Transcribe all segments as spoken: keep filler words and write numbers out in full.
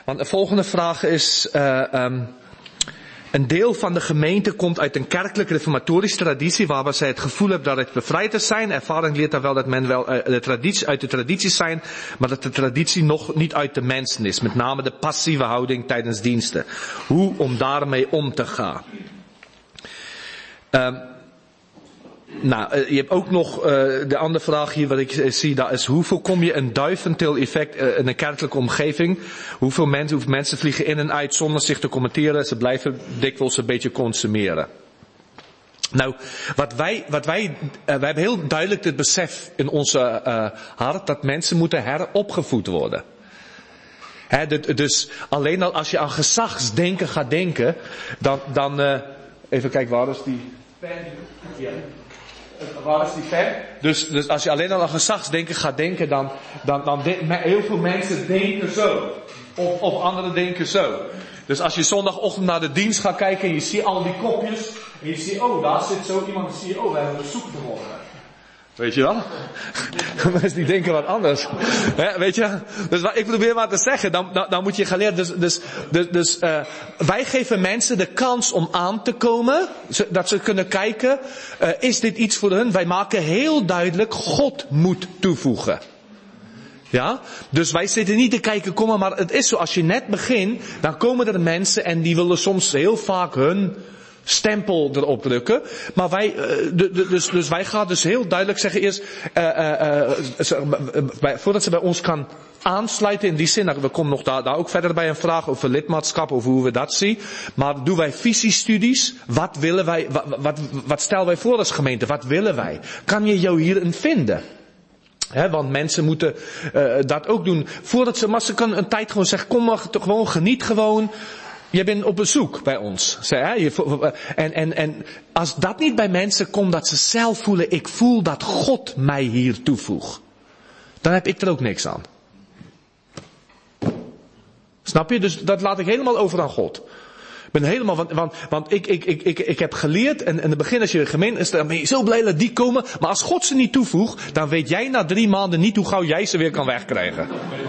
Want de volgende vraag is, uh, um, een deel van de gemeente komt uit een kerkelijke reformatorische traditie, waarbij zij het gevoel hebben dat het bevrijd is zijn. Ervaring leert dan wel dat men wel uh, de traditie, uit de tradities zijn, maar dat de traditie nog niet uit de mensen is. Met name de passieve houding tijdens diensten. Hoe om daarmee om te gaan. Um, Nou, je hebt ook nog uh, de andere vraag hier wat ik uh, zie, dat is hoe voorkom je een duiventil effect uh, in een kerkelijke omgeving? Hoeveel mensen, hoeveel mensen vliegen in en uit zonder zich te commenteren? Ze blijven dikwijls een beetje consumeren. Nou, wat wij, wat wij, uh, wij hebben heel duidelijk het besef in onze uh, hart dat mensen moeten heropgevoed worden. He, dus alleen al als je aan gezagsdenken gaat denken, dan, dan uh, even kijken, waar is die pen? Ja. Waar is die pen? Dus, dus als je alleen al aan gezagsdenken gaat denken, dan, dan, dan de, heel veel mensen denken zo. Of, of anderen denken zo. Dus als je zondagochtend naar de dienst gaat kijken en je ziet al die kopjes, en je ziet, oh, daar zit zo iemand, en zie je, oh, we hebben bezoek vanmorgen. Weet je wel? Mensen die denken wat anders. He, weet je? Dus wat ik probeer maar te zeggen, dan, dan, dan moet je gaan leren. Dus, dus, dus, dus uh, wij geven mensen de kans om aan te komen. Dat ze kunnen kijken, uh, is dit iets voor hun? Wij maken heel duidelijk, God moet toevoegen. Ja? Dus wij zitten niet te kijken, kom maar, maar het is zo, als je net begint, dan komen er mensen en die willen soms heel vaak hun stempel erop drukken. Maar wij, dus, dus wij gaan dus heel duidelijk zeggen eerst, uh, uh, uh, voordat ze bij ons kan aansluiten in die zin, we komen nog daar, daar ook verder bij een vraag over lidmaatschap, over hoe we dat zien. Maar doen wij visiestudies? Wat willen wij, wat, wat, wat stellen wij voor als gemeente? Wat willen wij? Kan je jou hierin vinden? He, want mensen moeten uh, dat ook doen. Voordat ze, maar ze kan een tijd gewoon zeggen, kom maar, gewoon geniet gewoon. Je bent op bezoek bij ons. En, en, en als dat niet bij mensen komt, dat ze zelf voelen, ik voel dat God mij hier toevoegt. Dan heb ik er ook niks aan. Snap je? Dus dat laat ik helemaal over aan God. Ik ben helemaal, want, want, want ik, ik, ik, ik, ik heb geleerd, en in het begin als je gemeen is, dan ben je zo blij dat die komen. Maar als God ze niet toevoegt, dan weet jij na drie maanden niet hoe gauw jij ze weer kan wegkrijgen.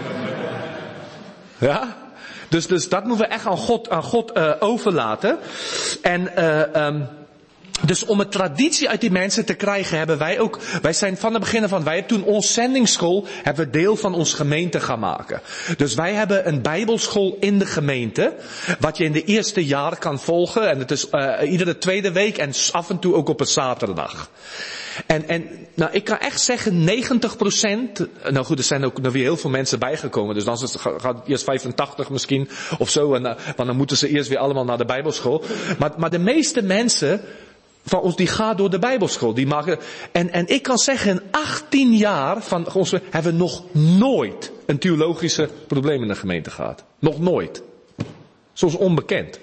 Ja? Dus, dus dat moeten we echt aan God, aan God uh, overlaten. En uh, um, dus om een traditie uit die mensen te krijgen, hebben wij ook, wij zijn van het begin van, wij hebben toen onze zendingsschool, hebben we deel van onze gemeente gaan maken. Dus wij hebben een bijbelschool in de gemeente, wat je in de eerste jaar kan volgen. En het is uh, iedere tweede week en af en toe ook op een zaterdag. En, en, nou, ik kan echt zeggen, negentig procent, nou goed, er zijn ook nog weer heel veel mensen bijgekomen, dus dan is het, gaat eerst vijfentachtig misschien, of zo, en, want dan moeten ze eerst weer allemaal naar de bijbelschool. Maar, maar de meeste mensen van ons, die gaan door de bijbelschool, die maken, en, en ik kan zeggen, in achttien jaar van ons, hebben we nog nooit een theologische probleem in de gemeente gehad. Nog nooit. Zoals onbekend.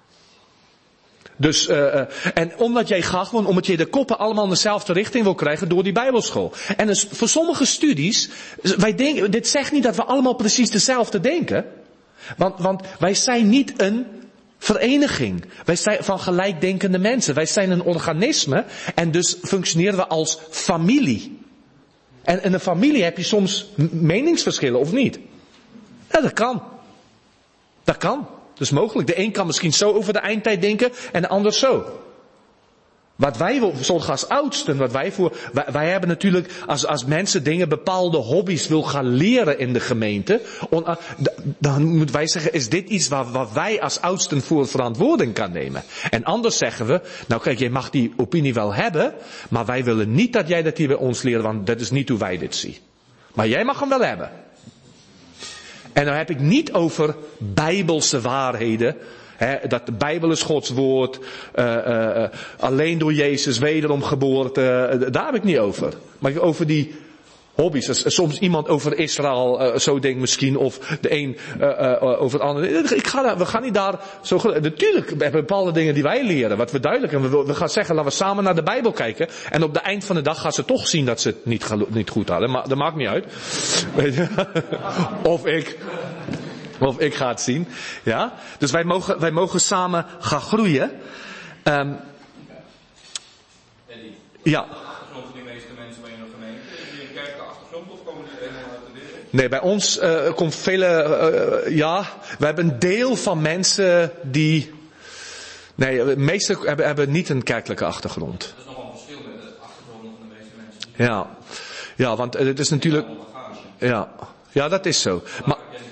Dus, uh, en omdat jij gaat gewoon, omdat je de koppen allemaal in dezelfde richting wil krijgen door die bijbelschool. En dus voor sommige studies, wij denken, dit zegt niet dat we allemaal precies dezelfde denken. Want, want wij zijn niet een vereniging. Wij zijn van gelijkdenkende mensen. Wij zijn een organisme en dus functioneren we als familie. En in een familie heb je soms meningsverschillen of niet? Ja, dat kan. Dat kan. Dat is mogelijk. De een kan misschien zo over de eindtijd denken en de ander zo. Wat wij, zoals als oudsten, wat wij voor, wij, wij hebben natuurlijk, als, als mensen dingen, bepaalde hobby's wil gaan leren in de gemeente, on, dan moeten wij zeggen, is dit iets waar, waar wij als oudsten voor verantwoording kan nemen? En anders zeggen we, nou kijk, jij mag die opinie wel hebben, maar wij willen niet dat jij dat hier bij ons leert, want dat is niet hoe wij dit zien. Maar jij mag hem wel hebben. En dan heb ik niet over bijbelse waarheden. He, dat de Bijbel is Gods woord. Uh, uh, alleen door Jezus wederom geboorte. Uh, daar heb ik niet over. Maar over die hobby's. Als soms iemand over Israël uh, zo denkt misschien. Of de een uh, uh, over het ander. Ik ga daar, we gaan niet daar zo. Natuurlijk hebben we bepaalde dingen die wij leren. Wat we duidelijk. En we, we gaan zeggen, laten we samen naar de Bijbel kijken. En op de eind van de dag gaan ze toch zien dat ze het niet, niet goed hadden. Maar dat maakt niet uit. Weet je? Of ik. Of ik ga het zien. Ja? Dus wij mogen, wij mogen samen gaan groeien. Um, ja. achtergrond van die meeste mensen bij een gemeente? Hebben die een kerkelijke achtergrond of komen die helemaal uit de wereld? Nee, bij ons uh, komt vele, uh, ja, we hebben een deel van mensen die, nee, de meeste hebben, hebben niet een kerkelijke achtergrond. Dat is nogal een verschil met de achtergrond van de meeste mensen. Ja, ja, want uh, het is natuurlijk, ja, ja, dat is zo. Maar,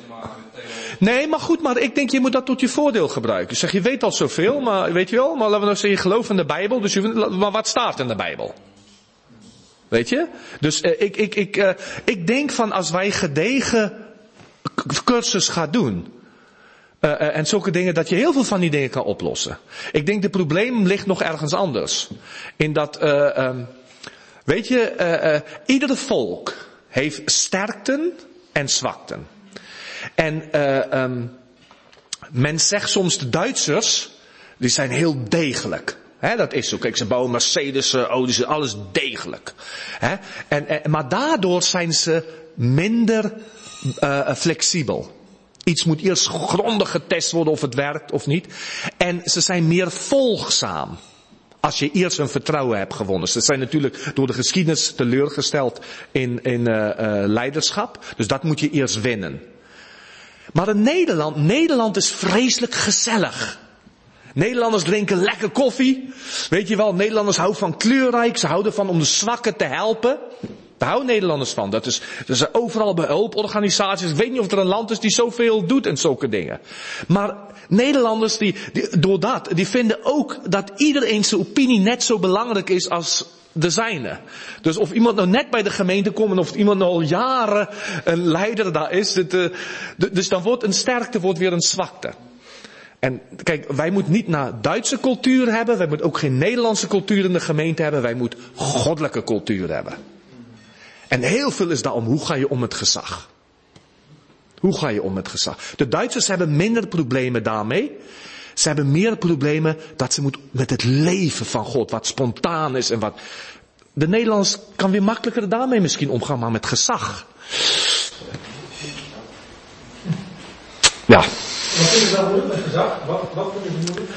nee, maar goed, maar ik denk je moet dat tot je voordeel gebruiken. Dus zeg, je weet al zoveel, maar weet je wel, maar laten we nou zeggen, je gelooft in de Bijbel, dus je, maar wat staat in de Bijbel? Weet je? Dus uh, ik, ik, ik, uh, ik denk van als wij gedegen k- cursus gaan doen, uh, uh, en zulke dingen, dat je heel veel van die dingen kan oplossen. Ik denk het probleem ligt nog ergens anders. In dat, uh, um, weet je, uh, uh, iedere volk heeft sterkten en zwakten. En uh, um, men zegt soms de Duitsers, die zijn heel degelijk. He, dat is zo. Kijk, ze bouwen Mercedes, auto's, alles degelijk. He, en, en, maar daardoor zijn ze minder uh, flexibel. Iets moet eerst grondig getest worden of het werkt of niet. En ze zijn meer volgzaam. Als je eerst hun vertrouwen hebt gewonnen. Ze zijn natuurlijk door de geschiedenis teleurgesteld in, in uh, uh, leiderschap. Dus dat moet je eerst winnen. Maar in Nederland, Nederland is vreselijk gezellig. Nederlanders drinken lekker koffie. Weet je wel, Nederlanders houden van kleurrijk. Ze houden van om de zwakken te helpen. Daar houden Nederlanders van. Dat is, dat is overal bij hulporganisaties. Ik weet niet of er een land is die zoveel doet en zulke dingen. Maar Nederlanders, die, die, door dat, die vinden ook dat iedereen zijn opinie net zo belangrijk is als de zijne. Dus of iemand nou net bij de gemeente komt en of iemand nou al jaren een leider daar is. Het, uh, dus dan wordt een sterkte wordt weer een zwakte. En kijk, wij moeten niet naar Duitse cultuur hebben. Wij moeten ook geen Nederlandse cultuur in de gemeente hebben. Wij moeten goddelijke cultuur hebben. En heel veel is daarom, hoe ga je om met gezag? Hoe ga je om met gezag? De Duitsers hebben minder problemen daarmee. Ze hebben meer problemen dat ze moeten met het leven van God, wat spontaan is en wat. De Nederlanders kan weer makkelijker daarmee misschien omgaan, maar met gezag. Ja. Wat vind je nou moeilijk met gezag? Wat, wat vind je moeilijk?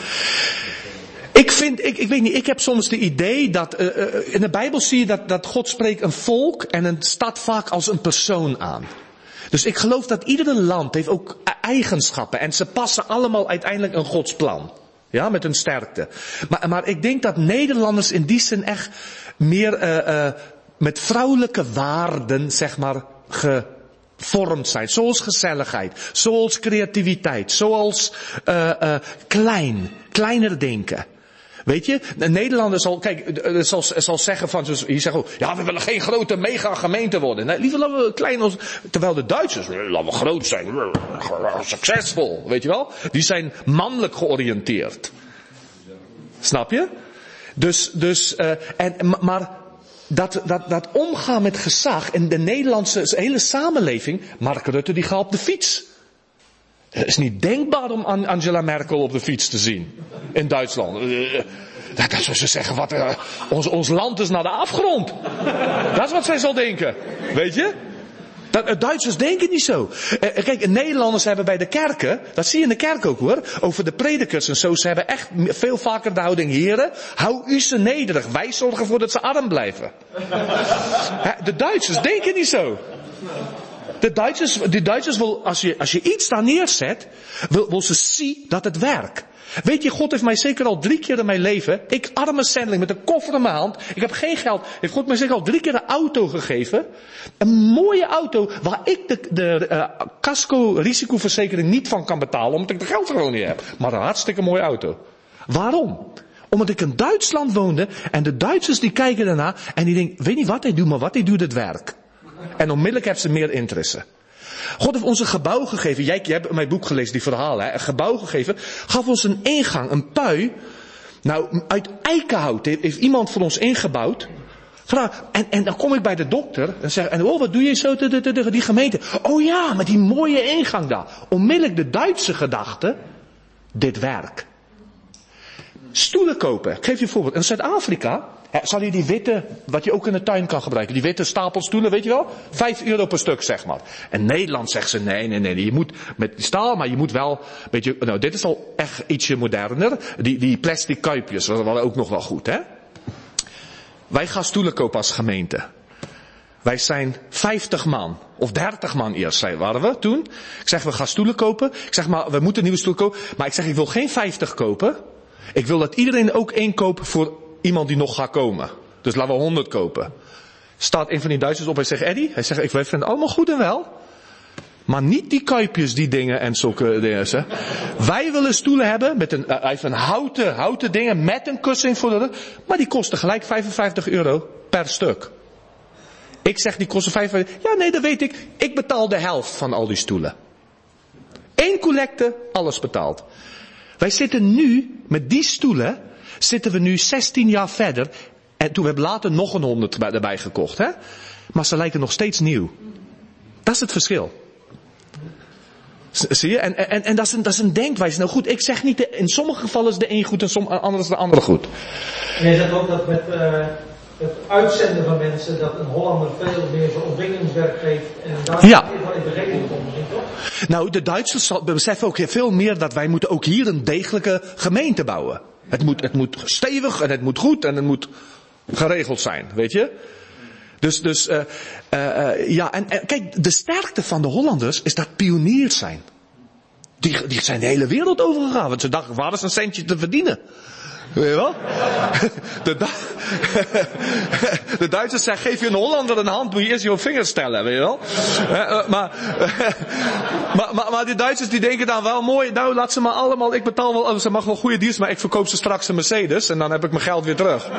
Ik vind, ik, ik weet niet, ik heb soms de idee dat, uh, uh, in de Bijbel zie je dat, dat God spreekt een volk en een stad vaak als een persoon aan. Dus ik geloof dat iedere land heeft ook eigenschappen en ze passen allemaal uiteindelijk een Gods plan. Ja, met hun sterkte. Maar, maar ik denk dat Nederlanders in die zin echt meer uh, uh, met vrouwelijke waarden, zeg maar, gevormd zijn. Zoals gezelligheid, zoals creativiteit, zoals uh, uh, klein, kleiner denken. Weet je, de Nederlander zal, kijk, zal, zal zeggen van, je zegt ook, ja, we willen geen grote mega gemeente worden. Nee, liever laten we klein als, terwijl de Duitsers, laten we groot zijn, succesvol, weet je wel. Die zijn mannelijk georiënteerd. Snap je? Dus, dus, uh, en, maar, dat, dat, dat omgaan met gezag in de Nederlandse hele samenleving, Mark Rutte die gaat op de fiets. Het is niet denkbaar om Angela Merkel op de fiets te zien. In Duitsland. Dat is wat ze zeggen, wat, uh, ons, ons land is naar de afgrond. Dat is wat zij zal denken. Weet je? Dat, Duitsers denken niet zo. Uh, kijk, Nederlanders hebben bij de kerken, dat zie je in de kerk ook hoor, over de predikers en zo, ze hebben echt veel vaker de houding, heren, hou u ze nederig. Wij zorgen ervoor dat ze arm blijven. De Duitsers denken niet zo. De Duitsers, de Duitsers wil, als je, als je iets daar neerzet, wil, wil ze zien dat het werkt. Weet je, God heeft mij zeker al drie keer in mijn leven, ik arme zendeling met een koffer in mijn hand, ik heb geen geld, heeft God mij zeker al drie keer een auto gegeven. Een mooie auto waar ik de, de uh, casco-risicoverzekering niet van kan betalen, omdat ik de geld gewoon niet heb. Maar een hartstikke mooie auto. Waarom? Omdat ik in Duitsland woonde en de Duitsers die kijken daarna en die denken, weet niet wat hij doet, maar wat hij doet het werk. En onmiddellijk hebben ze meer interesse. God heeft ons een gebouw gegeven. Jij, jij hebt in mijn boek gelezen, die verhalen. Hè? Een gebouw gegeven. Gaf ons een ingang, een pui. Nou, uit eikenhout heeft, heeft iemand voor ons ingebouwd. En, en dan kom ik bij de dokter. En zeg, en oh, wat doe je zo tegen die gemeente? Oh ja, met die mooie ingang daar. Onmiddellijk de Duitse gedachte. Dit werk. Stoelen kopen. Ik geef je een voorbeeld. In Zuid-Afrika zal je die witte, wat je ook in de tuin kan gebruiken, die witte stapelstoelen, weet je wel? Vijf euro per stuk, zeg maar. En Nederland zegt ze, nee, nee, nee, je moet met die staal, maar je moet wel, weet je, nou, dit is al echt ietsje moderner. Die, die plastic kuipjes, dat waren ook nog wel goed, hè? wij gaan stoelen kopen als gemeente. Wij zijn vijftig man. Of dertig man eerst waren we toen. Ik zeg, we gaan stoelen kopen. Ik zeg, maar we moeten nieuwe stoelen kopen. Maar ik zeg, ik wil geen vijftig kopen. Ik wil dat iedereen ook één koopt voor iemand die nog gaat komen. Dus laten we honderd kopen. Staat een van die Duitsers op en zegt, Eddie, hij zegt, ik vind het allemaal goed en wel. Maar niet die kuipjes, die dingen en zulke dingen. Hè. Wij willen stoelen hebben met een, uh, even houten, houten dingen met een kussing voor de rug. Maar die kosten gelijk vijfenvijftig euro per stuk. Ik zeg, die kosten vijfenvijftig. Ja, nee, dat weet ik. Ik betaal de helft van al die stoelen. Eén collecte, alles betaald. Wij zitten nu, met die stoelen, zitten we nu zestien jaar verder. En toen hebben we later nog een honderd erbij gekocht. Hè? Maar ze lijken nog steeds nieuw. Dat is het verschil. Zie je? En, en, en dat, is een, dat is een denkwijze. Nou goed, ik zeg niet, de, in sommige gevallen is de een goed en sommige anders is de andere goed. En je zegt ook dat met uh, het uitzenden van mensen, dat een Hollander veel meer voor ontwikkelingswerk geeft. En daar ja. wel in de rekening komt misschien toch? Nou, de Duitsers beseffen ook veel meer dat wij moeten ook hier een degelijke gemeente bouwen. Het moet, het moet stevig en het moet goed en het moet geregeld zijn, weet je? Dus, dus, uh, uh, ja, en, en kijk, de sterkte van de Hollanders is dat pioniers zijn. Die, die zijn de hele wereld overgegaan, want ze dachten, waar is een centje te verdienen? Weet je wel? De, de Duitsers zeggen, geef je een Hollander een hand, moet je eerst je vingers stellen, weet je wel? Uh, maar, maar, maar, maar die Duitsers die denken dan wel mooi, nou laat ze maar allemaal, ik betaal wel, ze mag wel goede dienst, maar ik verkoop ze straks een Mercedes en dan heb ik mijn geld weer terug.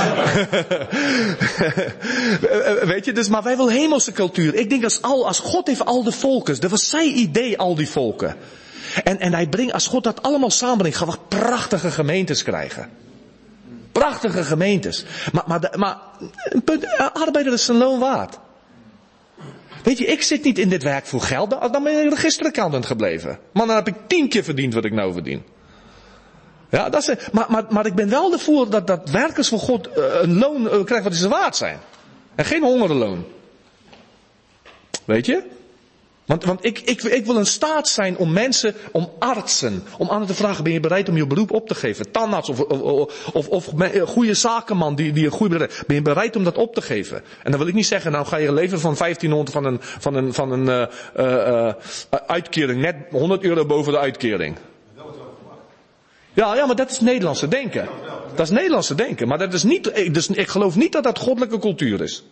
Weet je, dus, maar wij willen hemelse cultuur. Ik denk als, al, als God heeft al de volken, dat was zijn idee, al die volken. En, en hij brengt, als God dat allemaal samenbrengt, gaan we prachtige gemeentes krijgen. Prachtige gemeentes. Maar, maar, maar een punt, arbeider is zijn loon waard. Weet je, ik zit niet in dit werk voor geld, dan ben ik registeraccountant gebleven. Maar dan heb ik tien keer verdiend wat ik nou verdien. Ja, dat is, maar, maar, maar ik ben wel ervoor dat, dat werkers voor God uh, een loon uh, krijgen wat ze waard zijn. En geen hongerloon. Weet je? Want, want ik, ik, ik wil in staat zijn om mensen, om artsen, om aan te vragen, ben je bereid om je beroep op te geven? Tandarts of, of, of, of een goede zakenman die, die een goede bedrijf, ben je bereid om dat op te geven? En dan wil ik niet zeggen, nou ga je leven van vijftienhonderd van een, van een, van een uh, uh, uh, uitkering, net honderd euro boven de uitkering. Ja, ja, maar dat is Nederlandse denken. Dat is Nederlandse denken, maar dat is niet, dus ik geloof niet dat dat goddelijke cultuur is.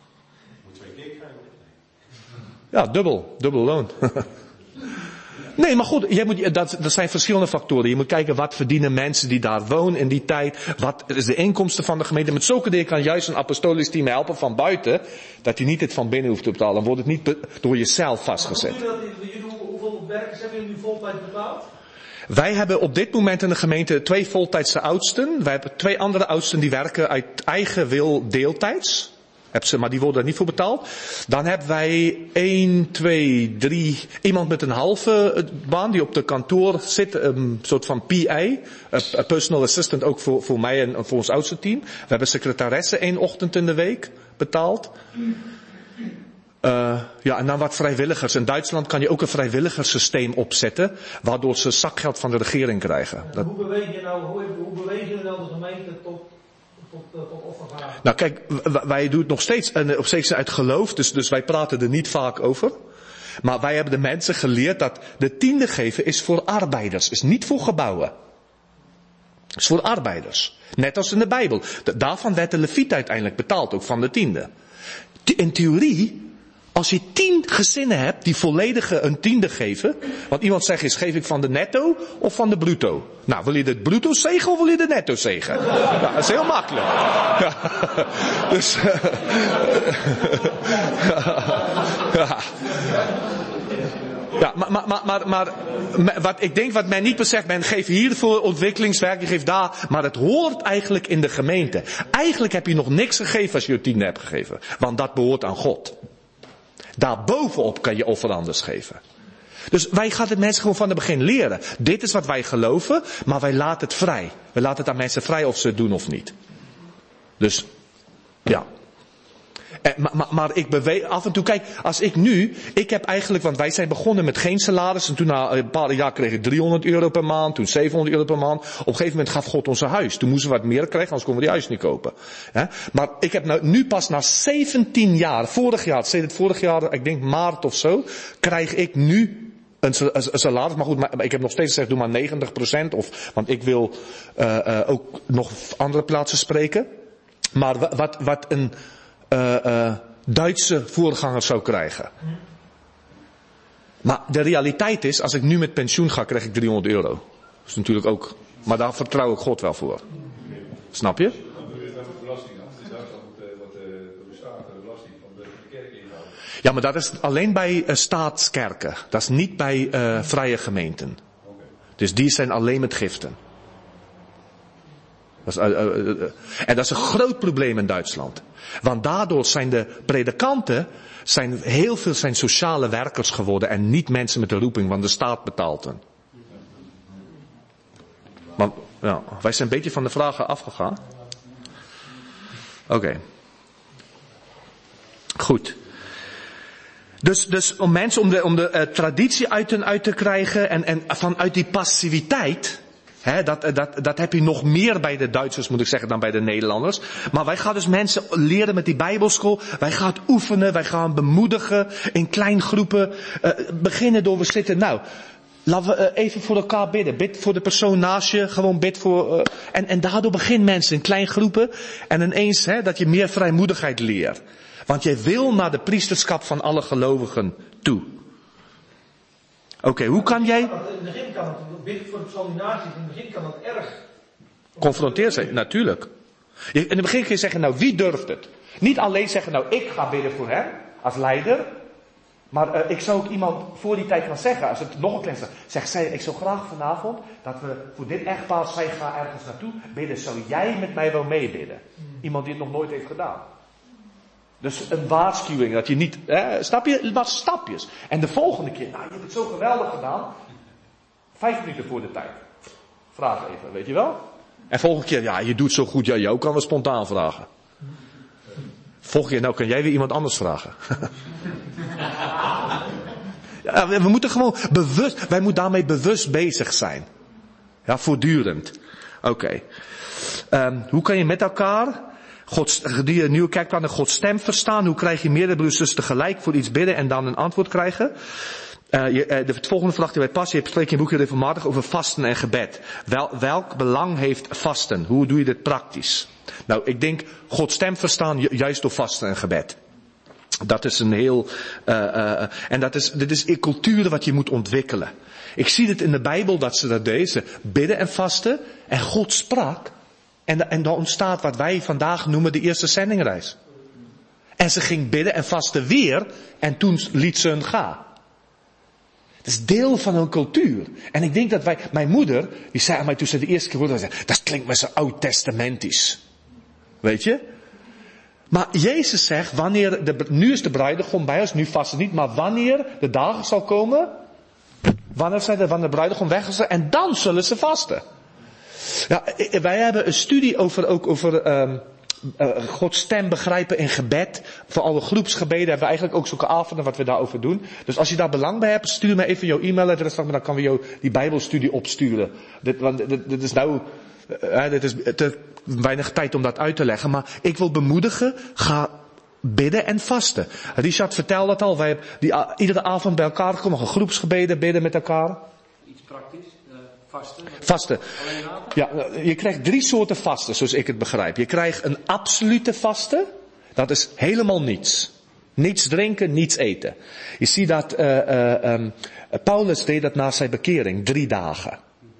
Ja, dubbel. Dubbel loon. Nee, maar goed, jij moet, dat, dat zijn verschillende factoren. Je moet kijken wat verdienen mensen die daar wonen in die tijd. Wat is de inkomsten van de gemeente. Met zulke dingen kan juist een apostolisch team helpen van buiten. Dat je niet het van binnen hoeft te betalen. Dan wordt het niet be, door jezelf vastgezet. Hoeveel werkers hebben jullie nu voltijd betaald? Wij hebben op dit moment in de gemeente twee voltijdse oudsten. Wij hebben twee andere oudsten die werken uit eigen wil deeltijds. Maar die worden er niet voor betaald. Dan hebben wij één, twee, drie, iemand met een halve baan die op de kantoor zit, een soort van P A, een personal assistant ook voor, voor mij en voor ons oudste team. We hebben secretaressen één ochtend in de week betaald. Uh, ja, en dan wat vrijwilligers. In Duitsland kan je ook een vrijwilligerssysteem opzetten, waardoor ze zakgeld van de regering krijgen. Dat... Hoe beweeg je nou, hoe, hoe beweeg je nou de gemeente tot... Tot, tot offergave. Nou kijk, wij doen het nog steeds en op steeds uit geloof, dus, dus wij praten er niet vaak over. Maar wij hebben de mensen geleerd dat de tiende geven is voor arbeiders, is niet voor gebouwen. Is voor arbeiders. Net als in de Bijbel. Daarvan werd de leviet uiteindelijk betaald, ook van de tiende. In theorie, als je tien gezinnen hebt die volledig een tiende geven. Want iemand zegt eens, geef ik van de netto of van de bruto? Nou, wil je de bruto zegen of wil je de netto zegen? Nou, dat is heel makkelijk. Ja. Dus, ja. Ja, maar, maar, maar, maar, maar wat ik denk wat men niet beseft, men geeft hier voor ontwikkelingswerk, je geeft daar, maar het hoort eigenlijk in de gemeente. Eigenlijk heb je nog niks gegeven als je je tiende hebt gegeven, want dat behoort aan God. Daarbovenop kan je offerandes geven. Dus wij gaan het mensen gewoon van het begin leren. Dit is wat wij geloven, maar wij laten het vrij. We laten het aan mensen vrij of ze het doen of niet. Dus, ja. En, maar, maar, maar ik beweeg af en toe, kijk, als ik nu, ik heb eigenlijk, want wij zijn begonnen met geen salaris en toen na een paar jaar kreeg ik driehonderd euro per maand, toen zevenhonderd euro per maand. Op een gegeven moment gaf God ons een huis. Toen moesten we wat meer krijgen, anders konden we die huis niet kopen. He? Maar ik heb nou, nu pas na zeventien jaar, vorig jaar, sinds het vorig jaar, ik denk maart of zo, krijg ik nu een salaris. Maar goed, maar ik heb nog steeds gezegd, doe maar negentig procent of, want ik wil uh, uh, ook nog andere plaatsen spreken. Maar wat, wat een uh, uh, Duitse voorganger zou krijgen. Maar de realiteit is, als ik nu met pensioen ga, krijg ik driehonderd euro. Dat is natuurlijk ook, maar daar vertrouw ik God wel voor. Snap je? Dan doe je het met belasting aan. Dus daar staat wat de staat de belasting van de kerk inhouden. Ja, maar dat is alleen bij uh, staatskerken. Dat is niet bij uh, vrije gemeenten. Okay. Dus die zijn alleen met giften. Dat is, uh, uh, uh, en dat is een groot probleem in Duitsland. Want daardoor zijn de predikanten, zijn heel veel zijn sociale werkers geworden en niet mensen met de roeping, want de staat betaalt hen. Maar ja, wij zijn een beetje van de vragen afgegaan. Oké. Okay. Goed. Dus, dus om mensen, om de, om de uh, traditie uit hen uit te krijgen en, en vanuit die passiviteit. He, dat, dat, dat heb je nog meer bij de Duitsers, moet ik zeggen, dan bij de Nederlanders. Maar wij gaan dus mensen leren met die Bijbelschool. Wij gaan het oefenen, wij gaan bemoedigen in kleingroepen. Uh, beginnen door we zitten. Nou, laten we uh, even voor elkaar bidden. Bid voor de persoon naast je, gewoon bid voor. Uh, en, en daardoor begin mensen in kleingroepen. En ineens he, dat je meer vrijmoedigheid leert. Want je wil naar de priesterschap van alle gelovigen toe. Oké, okay, hoe kan jij... In het begin kan het, bid voor de persoon naast je, in het begin kan het erg... Confronteer zijn, natuurlijk. In het begin kun je zeggen, nou wie durft het? Niet alleen zeggen, nou ik ga bidden voor hem, als leider. Maar uh, ik zou ook iemand voor die tijd gaan zeggen, als het nog een klein zegt. Zeg, zij, ik zou graag vanavond, dat we voor dit echtpaar, zij gaan ergens naartoe bidden. Zou jij met mij wel meebidden? Iemand die het nog nooit heeft gedaan. Dus een waarschuwing, dat je niet, hè, snap je, wat stapjes. En de volgende keer, nou je hebt het zo geweldig gedaan. Vijf minuten voor de tijd. Vraag even, weet je wel? En volgende keer, ja je doet zo goed, ja jou kan we spontaan vragen. Volgende keer, nou kan jij weer iemand anders vragen. Ja, we moeten gewoon bewust, wij moeten daarmee bewust bezig zijn. Ja, voortdurend. Oké. Okay. Um, hoe kan je met elkaar... Gods, die nieuwe kerkplan en Gods stem verstaan. Hoe krijg je meerdere broers dus tegelijk voor iets bidden en dan een antwoord krijgen? Uh, je, uh, de volgende vraag die bij past. Je hebt spreekt in je boekje regelmatig over vasten en gebed. Wel, welk belang heeft vasten? Hoe doe je dit praktisch? Nou, ik denk Gods stem verstaan ju- juist door vasten en gebed. Dat is een heel, uh, uh, en dat is, dit is een cultuur wat je moet ontwikkelen. Ik zie het in de Bijbel dat ze dat deden. Ze bidden en vasten en God sprak. En, en dan ontstaat wat wij vandaag noemen de eerste zendingreis. En ze ging bidden en vasten weer. En toen liet ze hun gaan. Dat is deel van hun cultuur. En ik denk dat wij, mijn moeder, die zei aan mij toen ze de eerste keer hoorde, dat klinkt me zo oud-testamentisch. Weet je? Maar Jezus zegt, wanneer, de, nu is de bruidegom bij ons, nu vasten niet, maar wanneer de dagen zal komen, wanneer, zij de, wanneer de bruidegom weg is, en dan zullen ze vasten. Ja, wij hebben een studie over, ook over um, uh, Gods stem begrijpen in gebed. Voor alle groepsgebeden hebben we eigenlijk ook zulke avonden wat we daarover doen. Dus als je daar belang bij hebt, stuur me even jouw e-mailadres, dan kan we jou die Bijbelstudie opsturen. Dit, want dit, dit is nou, uh, dit is te weinig tijd om dat uit te leggen. Maar ik wil bemoedigen, ga bidden en vasten. Richard vertelde dat al, wij hebben die, uh, iedere avond bij elkaar komen, gaan groepsgebeden bidden met elkaar. Iets praktisch. Vasten? Vasten. Ja, je krijgt drie soorten vasten, zoals ik het begrijp. Je krijgt een absolute vasten. Dat is helemaal niets. Niets drinken, niets eten. Je ziet dat uh, uh, um, Paulus deed dat na zijn bekering. Drie dagen.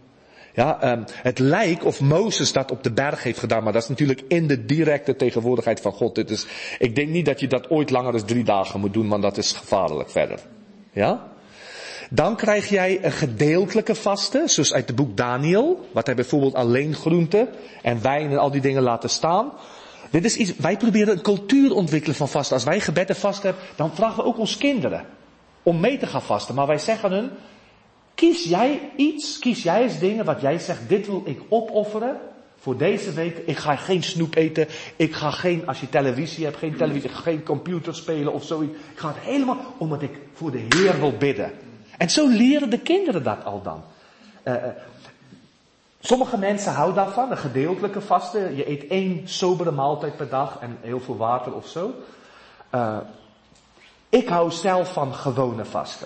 Ja, um, het lijkt of Mozes dat op de berg heeft gedaan. Maar dat is natuurlijk in de directe tegenwoordigheid van God. Dit is, ik denk niet dat je dat ooit langer dan drie dagen moet doen. Want dat is gevaarlijk verder. Ja? Dan krijg jij een gedeeltelijke vasten, zoals uit het boek Daniel, wat hij bijvoorbeeld alleen groenten en wijn en al die dingen laten staan. Dit is iets, wij proberen een cultuur ontwikkelen van vasten. Als wij gebed en vast hebben, dan vragen we ook ons kinderen om mee te gaan vasten. Maar wij zeggen hun, kies jij iets, kies jij eens dingen wat jij zegt, dit wil ik opofferen Voor deze week, ik ga geen snoep eten. Ik ga geen, als je televisie hebt, geen televisie, ik ga geen computer spelen of zoiets. Ik ga het helemaal, omdat ik voor de Heer wil bidden. En zo leren de kinderen dat al dan. Uh, sommige mensen houden daarvan, een gedeeltelijke vasten. Je eet één sobere maaltijd per dag en heel veel water of zo. Uh, ik hou zelf van gewone vasten.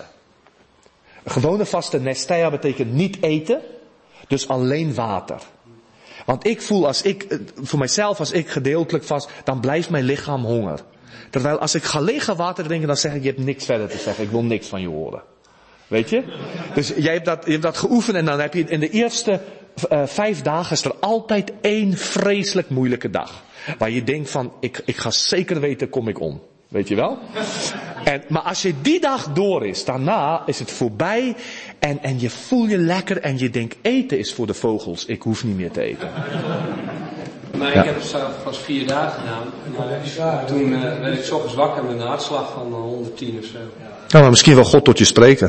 Gewone vasten, nestea, betekent niet eten, dus alleen water. Want ik voel als ik, voor mijzelf als ik gedeeltelijk vast, dan blijft mijn lichaam honger. Terwijl als ik ga liggen water drinken, dan zeg ik, je hebt niks verder te zeggen, ik wil niks van je horen. Weet je? Dus jij hebt dat, je hebt dat geoefend en dan heb je in de eerste uh, vijf dagen is er altijd één vreselijk moeilijke dag. Waar je denkt van, ik, ik ga zeker weten, kom ik om. Weet je wel? En, maar als je die dag door is, daarna is het voorbij en, en je voelt je lekker en je denkt, eten is voor de vogels, ik hoef niet meer te eten. Maar Ja. ik heb het zelf pas vier dagen gedaan. Maar toen uh, werd ik 's ochtends wakker met een hartslag van honderdtien of zo. Nou, maar misschien wel God tot je spreken.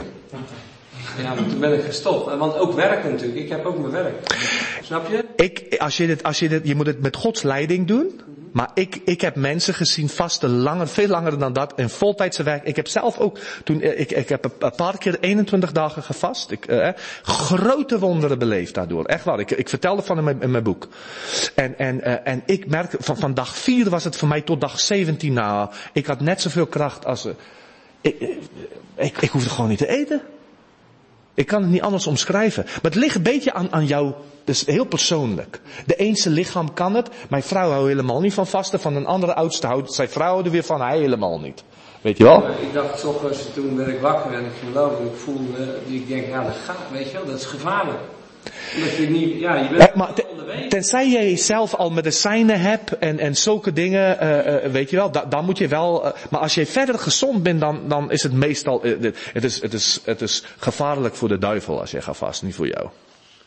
Ja, maar toen ben ik gestopt. Want ook werken natuurlijk. Ik heb ook mijn werk. Snap je? Ik, als je dit, als je dit, je moet het met Gods leiding doen. Maar ik, ik heb mensen gezien vasten langer, veel langer dan dat, in voltijdse werk. Ik heb zelf ook, toen, ik, ik heb een paar keer eenentwintig dagen gevast. Ik, eh, grote wonderen beleefd daardoor. Echt waar. Ik, ik vertelde van in mijn, in mijn boek. En, en, eh, en ik merk, van, van dag vier was het voor mij tot dag zeventien. Nou, ik had net zoveel kracht als, uh, ik, ik, ik hoefde gewoon niet te eten. Ik kan het niet anders omschrijven. Maar het ligt een beetje aan, aan jou. Dus heel persoonlijk. De ene lichaam kan het. Mijn vrouw houdt helemaal niet van vasten. Van een andere oudste houdt zijn vrouw er weer van. Hij helemaal niet. Weet je wel? Maar ik dacht 's ochtends, toen werd ik wakker en ik ging lopen. En ik voelde, ik denk, ja dat gaat, weet je wel. Dat is gevaarlijk. Omdat je niet, ja je bent Eh, maar te, onderweg. tenzij jij zelf al medicijnen hebt en, en zulke dingen, uh, uh, weet je wel, da, dan moet je wel, uh, maar als je verder gezond bent, dan, dan is het meestal, uh, het, is, het, is, het is gevaarlijk voor de duivel als je gaat vast, niet voor jou.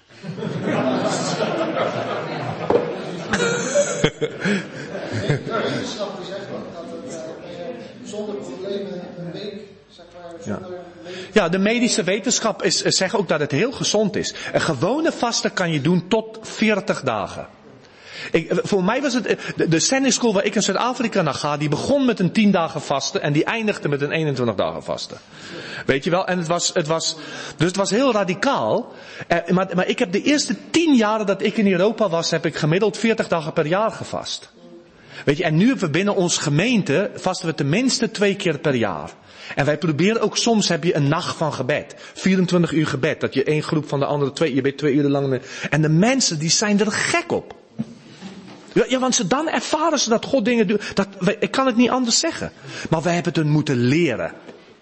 Wetenschap is echt wel dat het uh, zonder problemen een week, zeg maar, zonder Ja. Ja, de medische wetenschap is, zegt ook dat het heel gezond is. Een gewone vasten kan je doen tot veertig dagen. Ik, voor mij was het, de, de Standing School waar ik in Zuid-Afrika naar ga, die begon met een tien dagen vasten en die eindigde met een eenentwintig dagen vasten. Weet je wel? En het was, het was, dus het was heel radicaal. Eh, maar, maar ik heb de eerste tien jaren dat ik in Europa was, heb ik gemiddeld veertig dagen per jaar gevast. Weet je, en nu hebben we binnen onze gemeente, vasten we tenminste twee keer per jaar. En wij proberen ook, soms heb je een nacht van gebed. vierentwintig uur gebed. Dat je één groep van de andere twee, je bent twee uur lang mee. En de mensen die zijn er gek op. Ja, want ze, dan ervaren ze dat God dingen doet. Dat, wij, ik kan het niet anders zeggen. Maar wij hebben het hun moeten leren.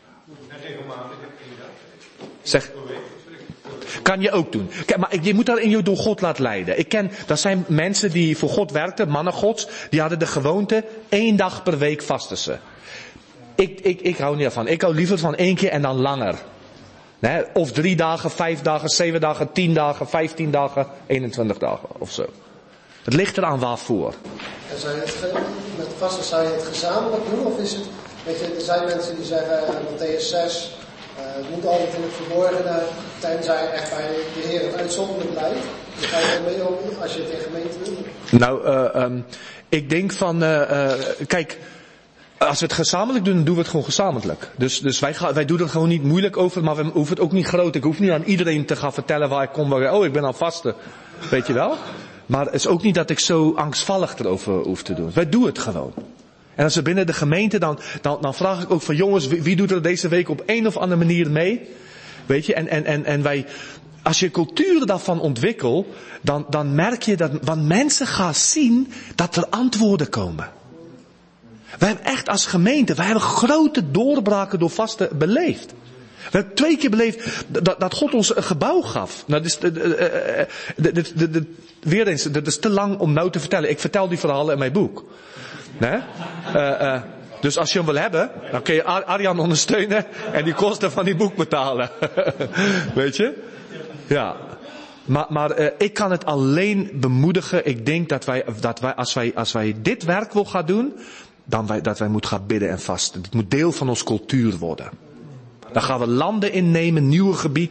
Zeg. Kan je ook doen. Kijk, maar je moet daarin je door God laten leiden. Ik ken, dat zijn mensen die voor God werkten, mannen Gods. Die hadden de gewoonte, één dag per week vasten ze. Ik, ik, ik hou niet ervan. Ik hou liever van één keer en dan langer. Nee, of drie dagen, vijf dagen, zeven dagen, tien dagen, vijftien dagen, eenentwintig dagen of zo. Het ligt eraan waarvoor. En zou je het, ge- met vasten zou je het gezamenlijk doen? Of is het, weet je, er zijn mensen die zeggen, uh, Mattheüs zes, uh, het moet altijd in het verborgene, tenzij echt bij de Heer het uitzonderlijk blijft. Dan ga je er mee om als je het in gemeente doet. Nou, uh, um, ik denk van, uh, uh, kijk, als we het gezamenlijk doen, dan doen we het gewoon gezamenlijk. Dus, dus wij, gaan, wij doen er gewoon niet moeilijk over, maar we hoeven het ook niet groot. Ik hoef niet aan iedereen te gaan vertellen waar ik kom, waar, oh ik ben aan het vasten. Weet je wel? Maar het is ook niet dat ik zo angstvallig erover hoef te doen. Wij doen het gewoon. En als we binnen de gemeente, dan, dan, dan vraag ik ook van jongens, wie, wie doet er deze week op een of andere manier mee? Weet je, en, en, en, en wij, als je culturen daarvan ontwikkelt, dan, dan merk je dat, want mensen gaan zien dat er antwoorden komen. Wij hebben echt als gemeente, wij hebben grote doorbraken door vasten beleefd. We hebben twee keer beleefd dat, dat God ons een gebouw gaf. Nou, dus, de, de, de, de, de, de, weer eens, dat is te lang om nou te vertellen. Ik vertel die verhalen in mijn boek. Nee? Uh, uh, dus als je hem wil hebben, dan kun je Ar- Arjan ondersteunen en die kosten van die boek betalen. Weet je? Ja. Maar, maar uh, ik kan het alleen bemoedigen. Ik denk dat wij, dat wij, als wij, als wij dit werk wil gaan doen, dan wij, dat wij moeten gaan bidden en vasten. Het moet deel van onze cultuur worden. Dan gaan we landen innemen, nieuw gebied.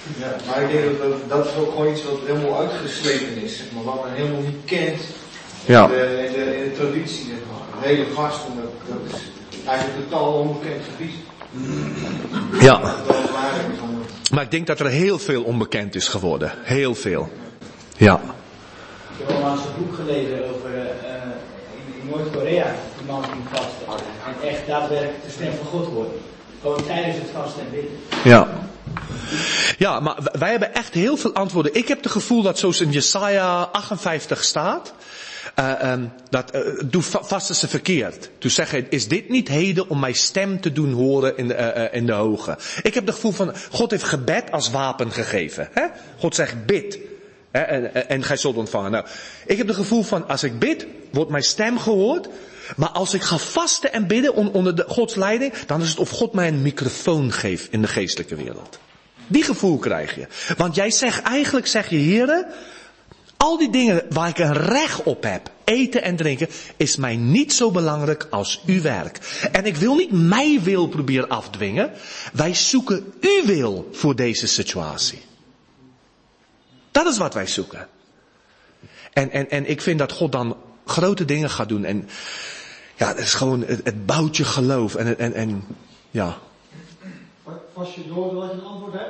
Ja, maar ik denk dat, dat dat is ook gewoon iets wat helemaal uitgesleten is, zeg maar, wat men helemaal niet kent Ja. in, de, in, de, in de traditie, zeg maar. De hele vasten, dat, dat is eigenlijk een totaal onbekend gebied. Ja. Dat is wel belangrijk van. Maar ik denk dat er heel veel onbekend is geworden. Heel veel. Ja. Ik heb al laatst een boek gelezen over uh, in, in Noord-Korea, die man die vasten. En echt daadwerkelijk de stem van God hoort. Gewoon tijdens het vasten en bidden. Ja. Ja, maar wij hebben echt heel veel antwoorden. Ik heb het gevoel dat zoals in Jesaja achtenvijftig staat, uh, um, dat uh, doe vasten ze verkeerd. Toen zeg hij, is dit niet heden om mijn stem te doen horen in de, uh, uh, in de hoge? Ik heb het gevoel van, God heeft gebed als wapen gegeven. Hè? God zegt bid. Hè? En, en, en gij zult ontvangen. Nou, ik heb het gevoel van, als ik bid, wordt mijn stem gehoord. Maar als ik ga vasten en bidden onder de Gods leiding, dan is het of God mij een microfoon geeft in de geestelijke wereld. Die gevoel krijg je. Want jij zegt, eigenlijk zeg je, heren, al die dingen waar ik een recht op heb, eten en drinken, is mij niet zo belangrijk als uw werk. En ik wil niet mijn wil proberen afdwingen. Wij zoeken uw wil voor deze situatie. Dat is wat wij zoeken. En, en, en ik vind dat God dan grote dingen gaat doen. En ja, het is gewoon, het, het bouwt je geloof. En, en, en ja. Vast je door dat je een antwoord hebt?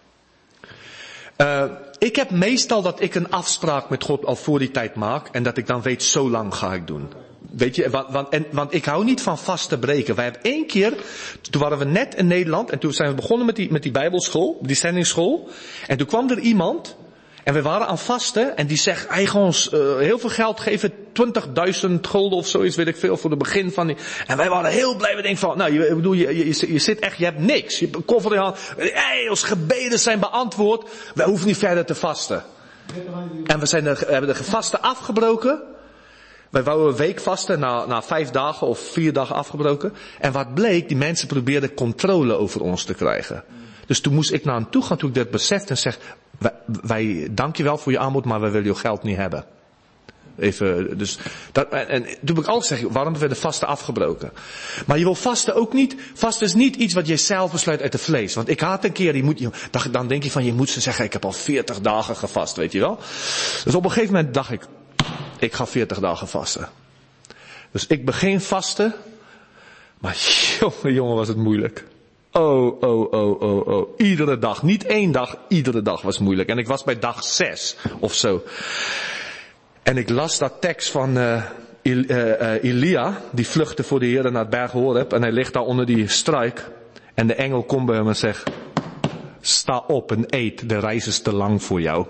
Uh, ik heb meestal dat ik een afspraak met God al voor die tijd maak. En dat ik dan weet, zo lang ga ik doen. Weet je, want, want, en, want ik hou niet van vast te breken. Wij hebben één keer, toen waren we net in Nederland. En toen zijn we begonnen met die, met die bijbelschool, die zendingsschool. En toen kwam er iemand. En we waren aan vasten en die zegt, hij gaat ons uh, heel veel geld geven, twintigduizend gulden of zoiets, weet ik veel, voor het begin van die. En wij waren heel blij, we denken van, nou, je, bedoel, je, je, je zit echt, je hebt niks. Je hebt een koffer in je hand. Hey, ons gebeden zijn beantwoord, wij hoeven niet verder te vasten. En we, zijn er, we hebben de vasten afgebroken. Wij wouden een week vasten, na, na vijf dagen of vier dagen afgebroken. En wat bleek, die mensen probeerden controle over ons te krijgen. Dus toen moest ik naar hen toe gaan, toen ik dat besefte en zeg, wij, wij dank je wel voor je aanbod, maar wij willen je geld niet hebben. Even, dus, dat, en, en toen heb ik altijd gezegd, waarom hebben we de vasten afgebroken? Maar je wil vasten ook niet, vasten is niet iets wat je zelf besluit uit de vlees. Want ik had een keer, die moet, dan denk je van, je moet ze zeggen, ik heb al veertig dagen gevast, weet je wel. Dus op een gegeven moment dacht ik, ik ga veertig dagen vasten. Dus ik begin vasten, maar jongen, jongen was het moeilijk. Oh, oh, oh, oh, oh. Iedere dag. Niet één dag, iedere dag was moeilijk. En ik was bij dag zes of zo. En ik las dat tekst van uh, Il, uh, uh, Elia. Die vluchtte voor de Heer naar het berg Horeb. En hij ligt daar onder die struik. En de engel komt bij hem en zegt, sta op en eet. De reis is te lang voor jou.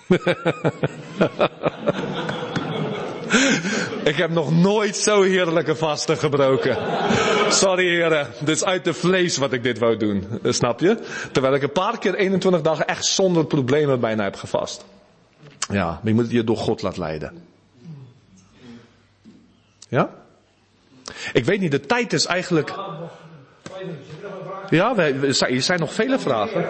Ik heb nog nooit zo heerlijke vasten gebroken. Sorry heren, dit is uit de vlees wat ik dit wou doen. Snap je? Terwijl ik een paar keer eenentwintig dagen echt zonder problemen bijna heb gevast. Ja, maar je moet je door God laten leiden. Ja? Ik weet niet, de tijd is eigenlijk... Ja, er zijn nog vele vragen.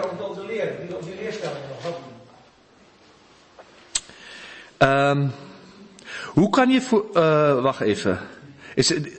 Um, hoe kan je voor... Uh, wacht even. Is het...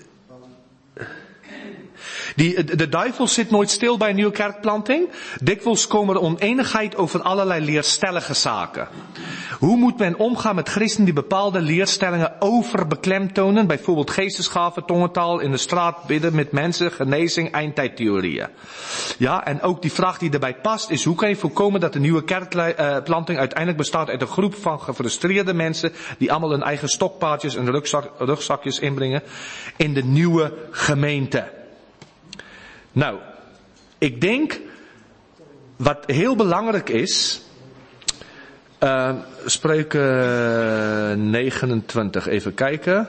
Die, de, de duivel zit nooit stil bij een nieuwe kerkplanting. Dikwijls komen er oneenigheid over allerlei leerstellige zaken. Hoe moet men omgaan met christenen die bepaalde leerstellingen overbeklemtonen? Bijvoorbeeld geestesgaven, tongentaal, in de straat bidden met mensen, genezing, eindtijdtheorieën. Ja, en ook die vraag die erbij past is, hoe kan je voorkomen dat de nieuwe kerkplanting uiteindelijk bestaat uit een groep van gefrustreerde mensen die allemaal hun eigen stokpaardjes en rugzak, rugzakjes inbrengen in de nieuwe gemeente? Nou, ik denk, wat heel belangrijk is, uh, Spreuken negenentwintig, even kijken.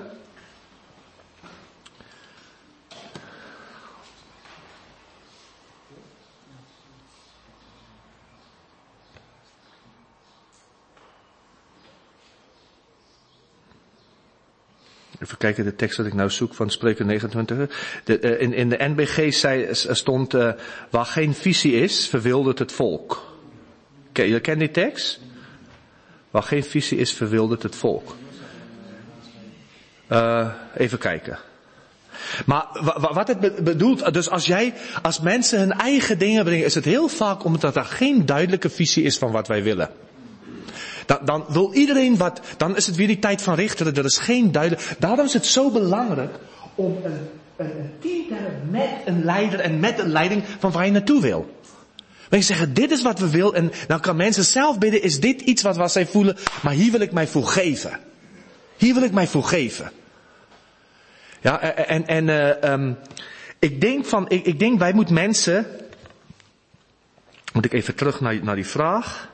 Even kijken, de tekst dat ik nou zoek van Spreuken negenentwintig. De, uh, in, in de N B G zei, stond, uh, waar geen visie is, verwildert het volk. Ken je kent die tekst? Waar geen visie is, verwildert het volk. Uh, even kijken. Maar wat het bedoelt, dus als jij, als mensen hun eigen dingen brengen, is het heel vaak omdat er geen duidelijke visie is van wat wij willen. Dan, dan wil iedereen wat, dan is het weer die tijd van richteren, er is geen duidelijk. Daarom is het zo belangrijk om een, een, een team te hebben met een leider en met een leiding van waar je naartoe wil. Wij zeggen, dit is wat we willen, en dan kan mensen zelf bidden, is dit iets wat, wat zij voelen, maar hier wil ik mij voor geven. Hier wil ik mij voor geven. Ja, en, en uh, um, ik denk van, ik, ik denk wij moeten mensen, moet ik even terug naar, naar die vraag.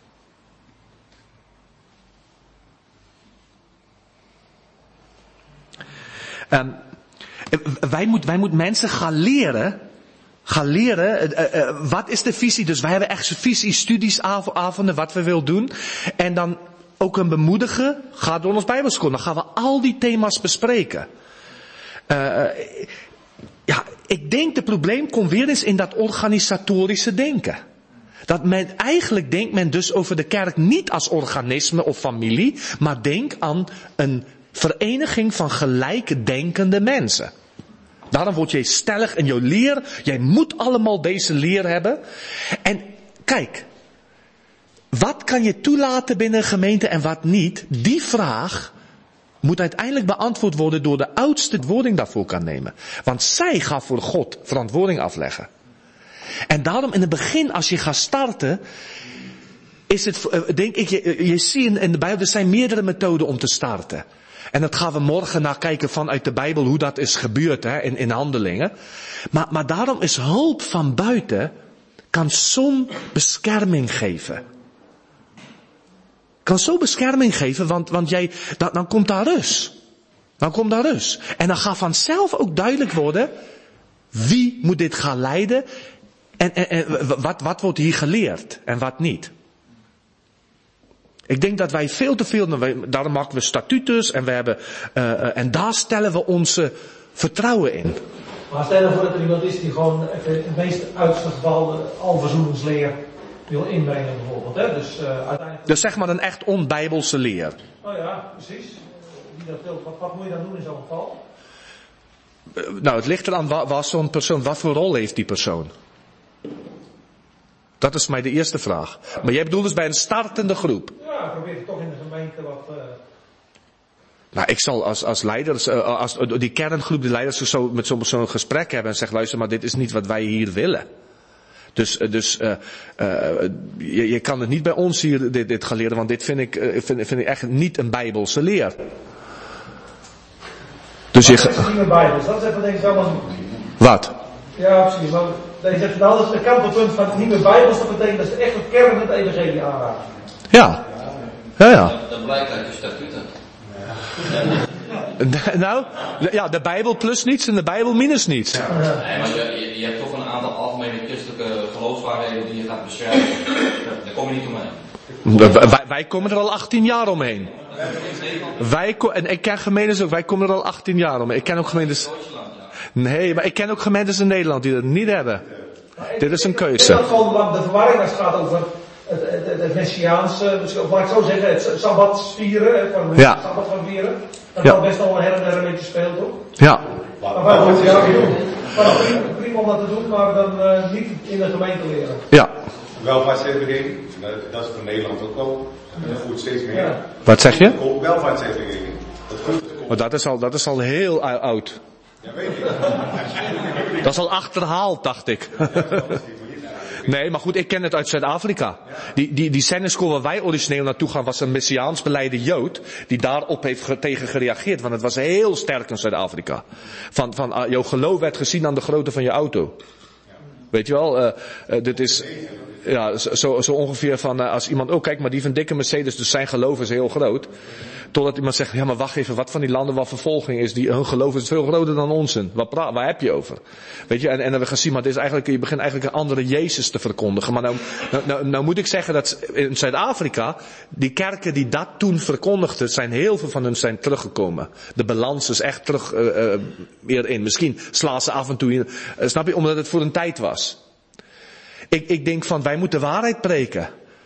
Um, wij moeten wij moet mensen gaan leren, gaan leren, uh, uh, wat is de visie? Dus wij hebben echt visie, studies, avonden, wat we willen doen. En dan ook een bemoedigen, ga door ons Bijbelschool, dan gaan we al die thema's bespreken. Uh, ja, ik denk de probleem komt weer eens in dat organisatorische denken. Dat men, eigenlijk denkt men dus over de kerk niet als organisme of familie, maar denk aan een vereniging van gelijkdenkende mensen. Daarom word je stellig in je leer, jij moet allemaal deze leer hebben. En kijk, wat kan je toelaten binnen een gemeente en wat niet, die vraag moet uiteindelijk beantwoord worden door de oudste verantwoording daarvoor kan nemen. Want zij gaat voor God verantwoording afleggen. En daarom in het begin, als je gaat starten, is het, denk ik, je, je ziet in de Bijbel, er zijn meerdere methoden om te starten. En dat gaan we morgen naar kijken vanuit de Bijbel, hoe dat is gebeurd, hè, in, in handelingen. Maar, maar daarom is hulp van buiten, kan zo'n bescherming geven. Kan zo bescherming geven, want, want jij, dan, dan komt daar rust. Dan komt daar rust. En dan gaat vanzelf ook duidelijk worden, wie moet dit gaan leiden, en, en, en wat, wat wordt hier geleerd, en wat niet. Ik denk dat wij veel te veel, daarom maken we statutes, en we hebben, uh, en daar stellen we onze vertrouwen in. Maar stel je voor dat er iemand is die gewoon even het meest uiterste geval de alverzoeningsleer wil inbrengen bijvoorbeeld. Hè? Dus, uh, uiteindelijk... dus zeg maar een echt onbijbelse leer. Oh ja, precies. Wie dat wil, wat, wat moet je dan doen in zo'n geval? Uh, nou, het ligt eraan wat, wat zo'n persoon, wat voor rol heeft die persoon? Dat is mij de eerste vraag. Maar jij bedoelt dus bij een startende groep? Ja, probeer het toch in de gemeente wat... Uh... Nou, ik zal als, als leiders, uh, als die kerngroep, de leiders zo met zo'n zo'n gesprek hebben en zeggen, luister, maar dit is niet wat wij hier willen. Dus, dus uh, uh, je, je kan het niet bij ons hier dit, dit gaan leren, want dit vind ik, uh, vind, vind ik echt niet een bijbelse leer. Dus wat je... is niet meer bijbels? Dat is even denk ik allemaal... Wat? Ja, precies. Maar je zegt, nou, dat is het kantelpunt van het niet meer bijbels, dat betekent dat ze echt het kern van het evangelie aanraken. Ja. Ja, ja. Dat, dat blijkt uit de statuten. Nou, ja, de Bijbel plus niets en de Bijbel minus niets. Nee, maar je, je hebt toch een aantal algemene christelijke geloofswaarheden die je gaat beschrijven. Daar kom je niet omheen. Wij, wij komen er al achttien jaar omheen. Wij, en ik ken gemeentes ook, wij komen er al achttien jaar omheen. Ik ken ook gemeentes... Nee, maar ik ken ook gemeentes in Nederland die dat niet hebben. Dit is een keuze. Ik denk dat gewoon de verwarring als het gaat over het, het, het, het Messiaanse, of laat ik zo zeggen, het Sabbat vieren, van het ja. Sabbat gaan vieren. Dat ja. kan best wel her en der een beetje spelen, toch? Ja. Maar wij moeten ja doen. Maar prima, prima om dat te doen, maar dan uh, niet in de gemeente leren. Ja. Welvaartsevening, dat is voor Nederland ook wel. Dat voert steeds meer. Ja. Wat zeg je? Welvaartsevening. Dat voert. Maar dat is al, dat is al heel oud. Ja, weet ik. Dat is al achterhaald, dacht ik. Nee, maar goed, ik ken het uit Zuid-Afrika. Die, die, die zenderschool waar wij origineel naartoe gaan was een Messiaans beleide Jood. Die daarop heeft ge, tegen gereageerd. Want het was heel sterk in Zuid-Afrika. Van, van uh, jouw geloof werd gezien aan de grootte van je auto. Weet je wel, uh, uh, dit is... Ja, zo, zo ongeveer van, uh, als iemand, oh kijk maar die van dikke Mercedes, dus zijn geloof is heel groot. Totdat iemand zegt, ja maar wacht even, wat van die landen waar vervolging is, die, hun geloof is veel groter dan onze. Waar, pra- waar heb je over? Weet je, en, en dan we gaan zien, maar dit is eigenlijk, je begint eigenlijk een andere Jezus te verkondigen. Maar nou, nou, nou, nou moet ik zeggen dat in Zuid-Afrika, die kerken die dat toen verkondigden, zijn heel veel van hun zijn teruggekomen. De balans is echt terug, uh, uh, meer in. Misschien slaan ze af en toe in, uh, snap je, omdat het voor een tijd was. Ik, ik denk van, wij moeten waarheid preken.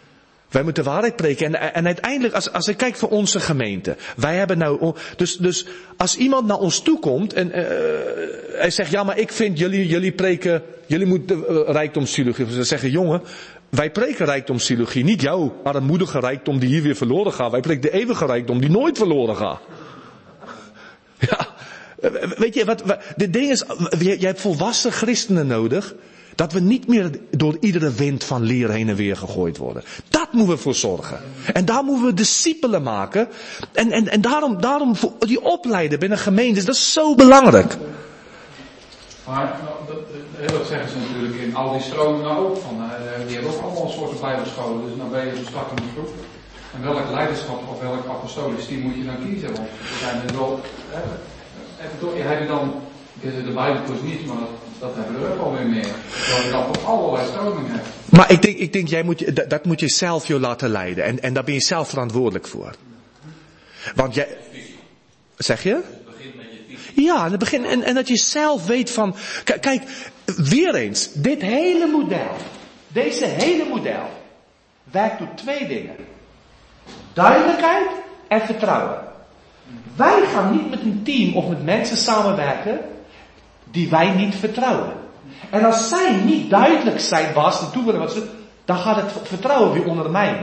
Wij moeten waarheid preken. En, en uiteindelijk, als, als ik kijk voor onze gemeente. Wij hebben nou, dus, dus als iemand naar ons toe komt en uh, hij zegt, ja maar ik vind jullie, jullie preken, jullie moeten uh, rijkdomsteologie. Ze zeggen, jongen, wij preken rijkdomsteologie. Niet jouw armoedige rijkdom die hier weer verloren gaat. Wij preken de eeuwige rijkdom die nooit verloren gaat. Ja, weet je, wat, wat de ding is, jij hebt volwassen christenen nodig. Dat we niet meer door iedere wind van leer heen en weer gegooid worden. Dat moeten we voor zorgen. En daar moeten we discipelen maken. En, en, en daarom, daarom die opleiden binnen gemeentes, dat is zo belangrijk. Maar nou, dat, heel wat zeggen ze natuurlijk in al die stromingen ook. Van, uh, die hebben ook allemaal soorten bijbelscholen. Dus dan ben je zo'n startende groep. En welk leiderschap of welk apostolisch team moet je dan kiezen? Want er zijn er wel... Even heb je dan... De Bijbel dus niet, maar dat, dat hebben we ook alweer meer. Terwijl je dan op allerlei stromingen hebt. Maar ik denk, ik denk jij moet, dat, dat moet je zelf je laten leiden. En, en daar ben je zelf verantwoordelijk voor. Want jij... Zeg je? Ja, en, het begin, en, en dat je zelf weet van... K- kijk, weer eens. Dit hele model. Deze hele model. Werkt door twee dingen. Duidelijkheid en vertrouwen. Wij gaan niet met een team of met mensen samenwerken die wij niet vertrouwen. En als zij niet duidelijk zijn, Bas, en toe willen wat ze, dan gaat het vertrouwen weer ondermijnen.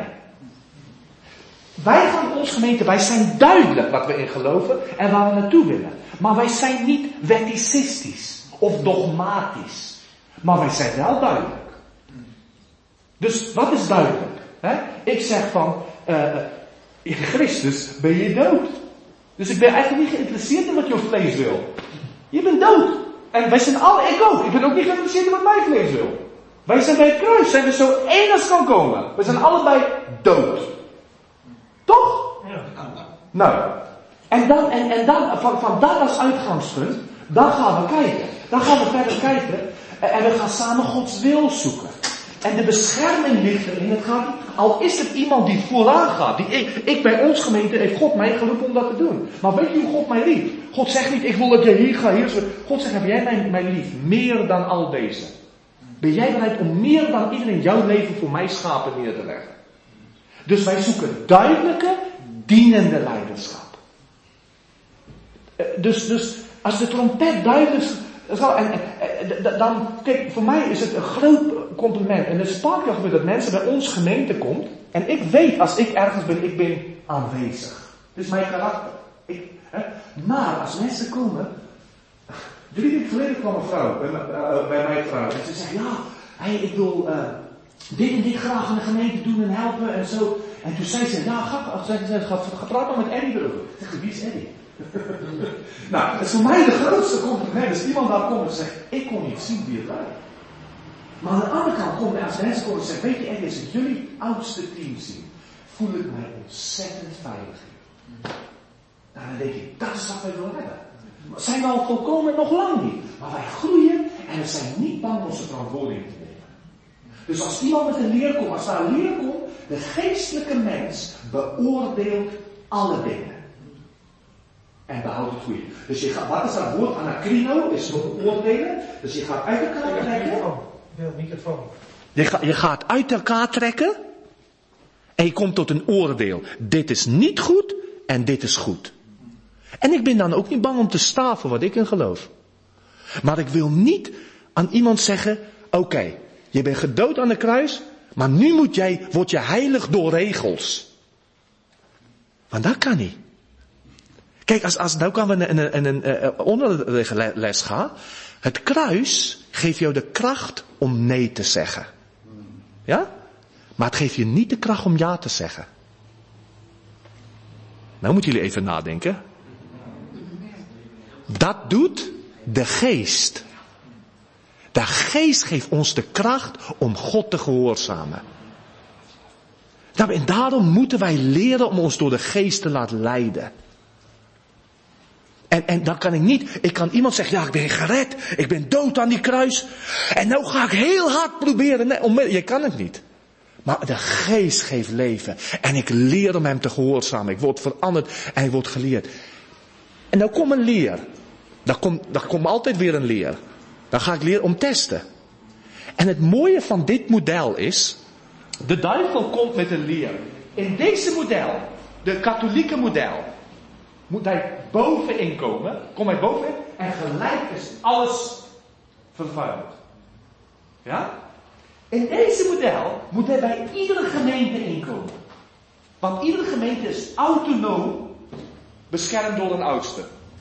Wij gaan ons gemeente, wij zijn duidelijk wat we in geloven en waar we naartoe willen. Maar wij zijn niet weticistisch of dogmatisch. Maar wij zijn wel duidelijk. Dus wat is duidelijk? He? Ik zeg van, uh, in Christus ben je dood. Dus ik ben eigenlijk niet geïnteresseerd in wat jouw vlees wil. Je bent dood. En wij zijn alle, ik ook. Ik ben ook niet geïnteresseerd in wat mijn vlees wil. Wij zijn bij het kruis. Zijn we zo één als kan komen. We zijn allebei dood. Toch? Ja. Nou. En dan, en, en dan van, van dat als uitgangspunt, dan gaan we kijken. Dan gaan we verder kijken. En we gaan samen Gods wil zoeken. En de bescherming ligt erin. Het gaat, al is het iemand die vooraan gaat. Die, ik, ik bij ons gemeente heeft God mij geroepen om dat te doen. Maar weet je hoe God mij lief? God zegt niet, ik wil dat jij hier gaat. Hier. God zegt, heb jij mij, mij lief? Meer dan al deze. Ben jij bereid om meer dan iedereen jouw leven voor mij schapen neer te leggen? Dus wij zoeken duidelijke, dienende leiderschap. Dus, dus als de trompet duidelijk... En, en, dan, kijk, voor mij is het een groot compliment. En het sprak je gebeurt dat mensen bij ons gemeente komt. En ik weet, als ik ergens ben, ik ben aanwezig. Dit is mijn karakter. Ik, hè. Maar als mensen komen... Drie weken geleden kwam een vrouw bij, uh, bij mijn vrouw. En ze zegt, ja, hey, ik wil uh, dit en dit graag in de gemeente doen en helpen en zo. En toen zei ze, ja, ga, zei ze, ga, ga praat maar met Eddie erover. Ik zeg, wie is Eddie? Nou, het is voor mij de grootste compliment. Als iemand daar komt en zegt, ik kon niet zien wie het was. Maar aan de andere kant komt, als mensen komen en zeggen, weet je, Eddie, als ik jullie oudste team zie, voel ik mij ontzettend veilig. Nou, dan denk ik, dat is wat wij willen hebben. Zijn we al volkomen? Nog lang niet. Maar wij groeien en we zijn niet bang onze verantwoording te nemen. Dus als iemand met een leer komt, als daar een leer komt, de geestelijke mens beoordeelt alle dingen. En behoudt het goede. Dus je gaat, wat is dat woord? Anakrino is beoordelen. Dus je gaat uit elkaar trekken. Ja, microfoon. Je, ga, je gaat uit elkaar trekken. En je komt tot een oordeel. Dit is niet goed en dit is goed. En ik ben dan ook niet bang om te staan voor wat ik in geloof. Maar ik wil niet aan iemand zeggen, oké, okay, je bent gedood aan de kruis, maar nu moet jij, word je heilig door regels. Want dat kan niet. Kijk, als, als nou kan we in een, in een, een onderles gaan. Het kruis geeft jou de kracht om nee te zeggen. Ja? Maar het geeft je niet de kracht om ja te zeggen. Nou moeten jullie even nadenken. Dat doet de geest. De geest geeft ons de kracht om God te gehoorzamen. En daarom moeten wij leren om ons door de geest te laten leiden. En, en dan kan ik niet, ik kan iemand zeggen, ja, ik ben gered, ik ben dood aan die kruis. En nou ga ik heel hard proberen. Nee, onmiddellijk, je kan het niet. Maar de geest geeft leven. En ik leer om hem te gehoorzamen. Ik word veranderd en ik word geleerd. En dan komt een leer. Dan komt, dan komt altijd weer een leer. Dan ga ik leren om testen. En het mooie van dit model is, De duivel komt met een leer. In deze model, de katholieke model, moet hij bovenin komen. Kom hij bovenin en gelijk is alles vervuild. Ja? In deze model moet hij bij iedere gemeente inkomen. Want iedere gemeente is autonoom beschermd door een oudste.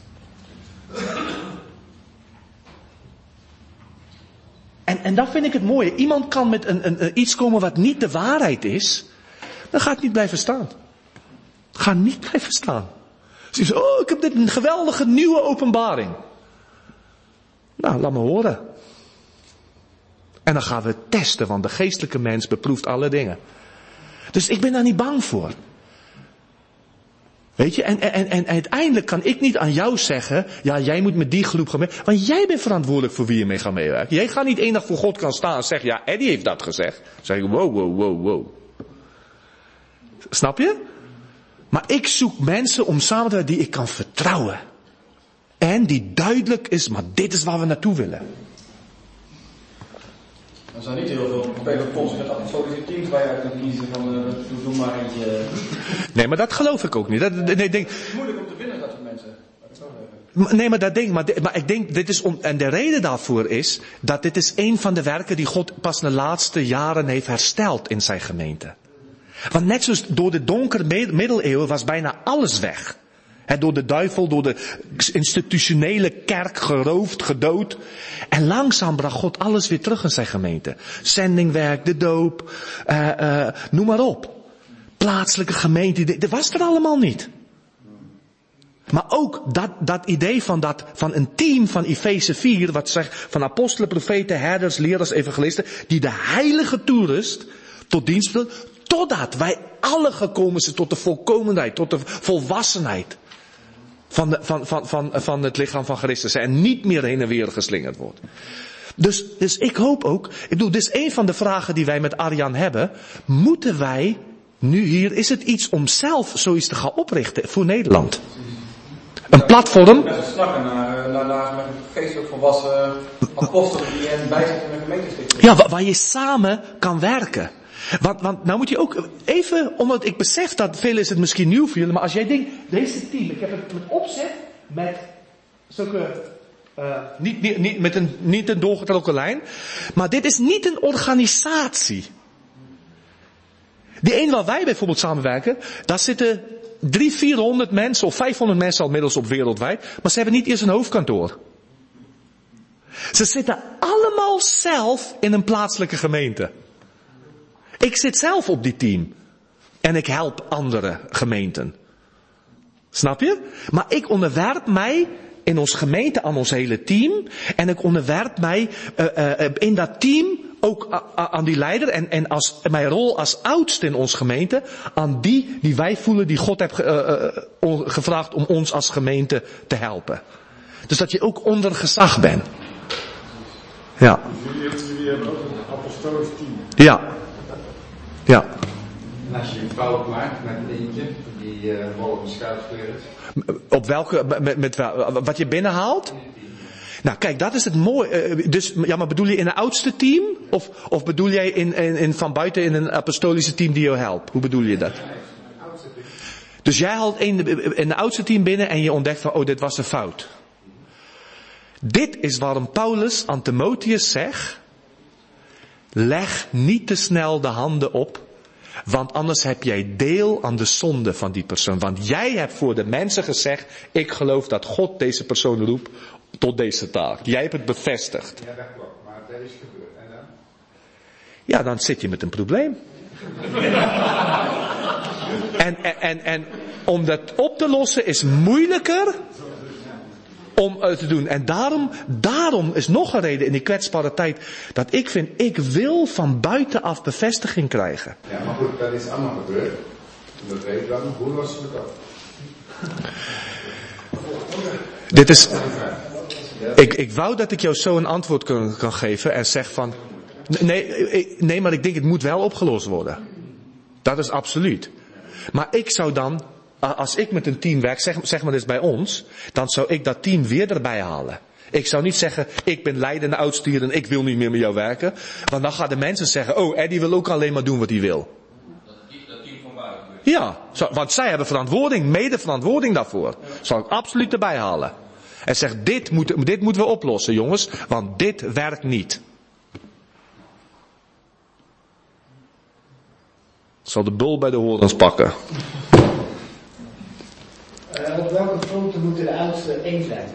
En, en dat vind ik het mooie. Iemand kan met een, een, een iets komen wat niet de waarheid is. Dan gaat het niet blijven staan. Gaat niet blijven staan. Ze zegt, oh, ik heb dit een geweldige nieuwe openbaring. Nou, laat me horen. En dan gaan we testen, want de geestelijke mens beproeft alle dingen. Dus ik ben daar niet bang voor. Weet je, en, en, en, en uiteindelijk kan ik niet aan jou zeggen, ja, jij moet met die groep gaan meewerken. Want jij bent verantwoordelijk voor wie je mee gaat meewerken. Jij gaat niet enig voor God kan staan en zeggen, ja, Eddie heeft dat gezegd. Dan zeg ik, wow, wow, wow, wow. Snap je? Maar ik zoek mensen om samen te werken die ik kan vertrouwen. En die duidelijk is, maar dit is waar we naartoe willen. Er zijn niet heel veel pelotons met apostolische teams waar je uit kunt kiezen van, uh, doe, doe maar eentje. Nee, maar dat geloof ik ook niet. Dat, nee, denk... Het is moeilijk om te winnen, dat soort mensen. Nee, maar dat denk, maar, maar ik denk, dit is om, en de reden daarvoor is, dat dit is een van de werken die God pas in de laatste jaren heeft hersteld in zijn gemeente. Want net zoals door de donkere middeleeuwen was bijna alles weg. He, door de duivel, door de institutionele kerk geroofd, gedood. En langzaam bracht God alles weer terug in zijn gemeente. Zendingwerk, de doop, uh, uh, noem maar op. Plaatselijke gemeente, dat was er allemaal niet. Maar ook dat, dat idee van, dat, van een team van Efeze vier, wat zegt van apostelen, profeten, herders, leraars, evangelisten, die de heilige toerust tot dienst willen, totdat wij alle gekomen zijn tot de volkomenheid, tot de volwassenheid van, de, van, van, van, van het lichaam van Christus en niet meer heen en weer geslingerd wordt. Dus, dus ik hoop ook, ik bedoel, dit is een van de vragen die wij met Arjan hebben. Moeten wij nu hier, is het iets om zelf zoiets te gaan oprichten voor Nederland? Een platform. Mensen snakken naar, naar, naar geestelijk volwassen apostelen die hen bijzetten in een gemeentestichting. Ja, waar, waar je samen kan werken. Want, want nou moet je ook even, omdat ik besef dat veel is het misschien nieuw voor jullie, maar als jij denkt, deze team, ik heb het met opzet met zulke, uh, niet, niet, niet, met een, niet een doorgetrokken lijn, maar dit is niet een organisatie. Die een waar wij bijvoorbeeld samenwerken, daar zitten drie, vierhonderd mensen of vijfhonderd mensen al inmiddels op wereldwijd, maar ze hebben niet eens een hoofdkantoor. Ze zitten allemaal zelf in een plaatselijke gemeente. Ik zit zelf op die team. En ik help andere gemeenten. Snap je? Maar ik onderwerp mij in ons gemeente aan ons hele team. En ik onderwerp mij uh, uh, in dat team ook uh, aan die leider. En, en als, mijn rol als oudste in ons gemeente. Aan die die wij voelen die God heeft uh, uh, gevraagd om ons als gemeente te helpen. Dus dat je ook onder gezag bent. Ja. Jullie, jullie hebben ook een apostolisch team. Ja. Ja. En als je een fout maakt met een eentje, die uh, mogelijk schuifkleur is. Op welke, met, met wel, wat je binnenhaalt? Nou kijk, dat is het mooie. Uh, dus, ja, maar bedoel je in een oudste team? Of, of bedoel jij in, in, in, van buiten in een apostolische team die jou helpt? Hoe bedoel je dat? Dus jij haalt in, in een oudste team binnen en je ontdekt van, oh, dit was een fout. Dit is waarom Paulus aan Timotheus zegt, leg niet te snel de handen op, want anders heb jij deel aan de zonde van die persoon. Want jij hebt voor de mensen gezegd, ik geloof dat God deze persoon roept tot deze taak. Jij hebt het bevestigd. Ja, dat klopt, maar dat is gebeurd. En dan? Ja, dan zit je met een probleem. en, en, en, en om dat op te lossen is moeilijker om uh, te doen. En daarom, daarom is nog een reden in die kwetsbare tijd, dat ik vind, ik wil van buitenaf bevestiging krijgen. Ja, maar goed, dat is allemaal gebeurd. Dat weet ik dan. Hoe lossen we dat? Dit is, ik, ik wou dat ik jou zo een antwoord kan, kan geven en zeg van, nee, nee, maar ik denk het moet wel opgelost worden. Dat is absoluut. Maar ik zou dan, als ik met een team werk, zeg, zeg maar dus bij ons, dan zou ik dat team weer erbij halen. Ik zou niet zeggen, ik ben leidende oudstier en ik wil niet meer met jou werken. Want dan gaan de mensen zeggen, oh, Eddie wil ook alleen maar doen wat hij wil. Dat team van buiten. Ja, zo, want zij hebben verantwoording, mede verantwoording daarvoor. Zal ik absoluut erbij halen. En zegt, dit, moet, dit moeten we oplossen, jongens, want dit werkt niet. Ik zal de bul bij de horens pakken. Uh, op welke fronten moeten de oudsten één zijn?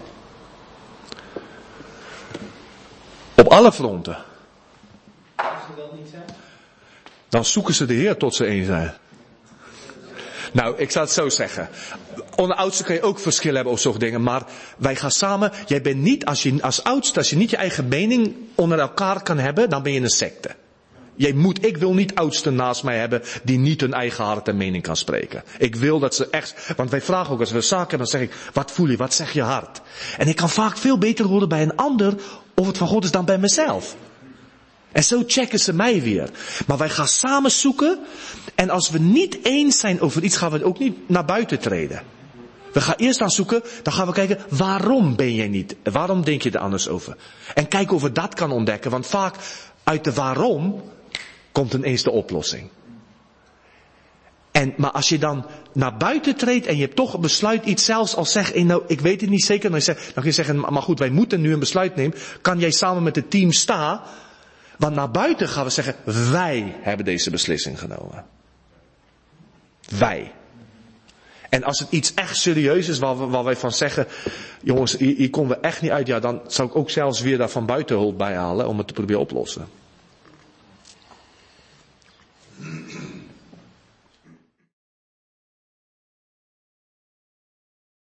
Op alle fronten. Als ze dat niet zijn? Dan zoeken ze de Heer tot ze één zijn. Nou, ik zou het zo zeggen. Onder oudsten kun je ook verschillen hebben op zo'n dingen. Maar wij gaan samen. Jij bent niet, als je als oudste, als je niet je eigen mening onder elkaar kan hebben, dan ben je een secte. Jij moet, ik wil niet oudsten naast mij hebben die niet hun eigen hart en mening kan spreken. Ik wil dat ze echt, want wij vragen ook als we een zaak hebben, dan zeg ik, wat voel je, wat zegt je hart? En ik kan vaak veel beter horen bij een ander of het van God is dan bij mezelf. En zo checken ze mij weer. Maar wij gaan samen zoeken. En als we niet eens zijn over iets, gaan we ook niet naar buiten treden. We gaan eerst aan zoeken, dan gaan we kijken, waarom ben jij niet? Waarom denk je er anders over? En kijken of we dat kan ontdekken. Want vaak uit de waarom komt ineens de oplossing. En, maar als je dan naar buiten treedt en je hebt toch een besluit, iets zelfs al zeg je, nou, ik weet het niet zeker. Dan, zeg, dan kun je zeggen, maar goed, wij moeten nu een besluit nemen. Kan jij samen met het team staan? Want naar buiten gaan we zeggen, wij hebben deze beslissing genomen. Wij. En als het iets echt serieus is waar, we, waar wij van zeggen, jongens, hier, hier komen we echt niet uit. Ja, dan zou ik ook zelfs weer daar van buiten hulp bij halen om het te proberen oplossen.